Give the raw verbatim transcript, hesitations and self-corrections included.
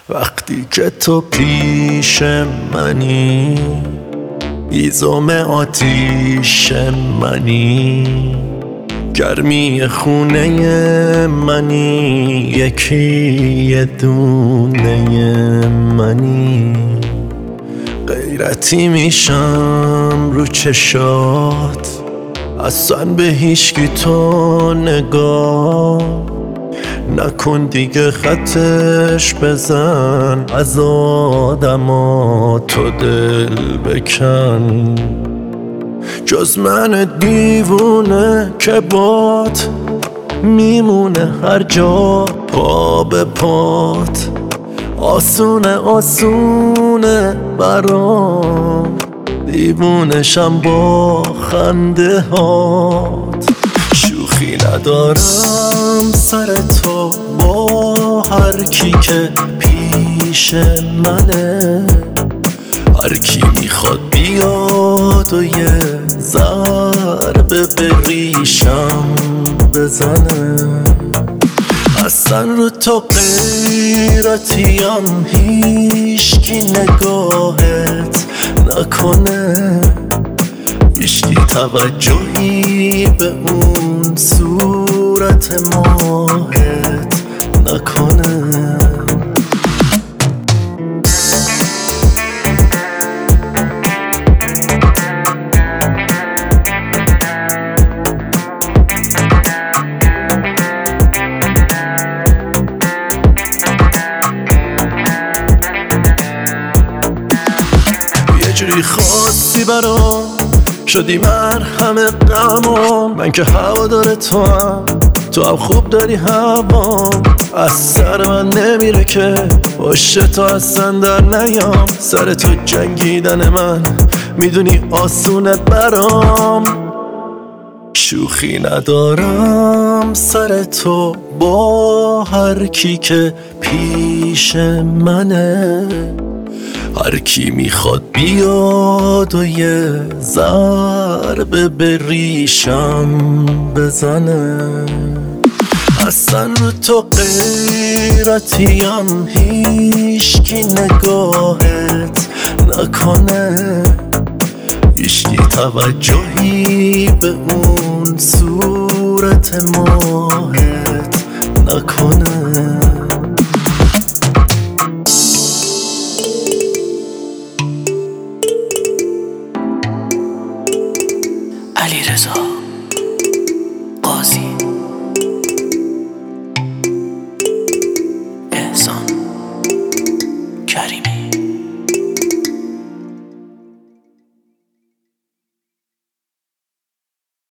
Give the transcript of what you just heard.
وقتی که تو پیش منی، هیزم آتیش منی، گرمی خونه منی، یکی یه دونه منی. غیرتی میشم رو چشات، اصلا به هیچکی تو نگاه نکن دیگه، خطش بزن از آدما تو دل بکن. جز من دیوونه که بات میمونه هر جا پا به پات. آسونه آسونه برام، دیوونشم با خنده هات. شوخی ندارم سر تو با هر کی که پیش منه، هر کی میخواد بیاد و یه ضربه به ریشم بزنه. اصلا رو تو غیرتیم، هیچکی نگاهت نکنه، هیچکی توجهی به اون صورت ماهت نکنه. جوری خواستی برام شدی مرهم غمام، من که هوادار تو هم، تو هم خوب داری هوا. از سر من نمیره که پشت تو اصلا در نیام، سر تو جنگیدن من میدونی آسونه برام. شوخی ندارم سر تو با هر کی که پیش منه، هر کی میخواد بیاد و یه ضربه به ریشم بزنه. اصلا رو تو غیرتیم، هیچکی نگاهت نکنه، هیچکی توجهی به اون صورت ماهت نکنه. علیرضا قاضی، احسان کریمی.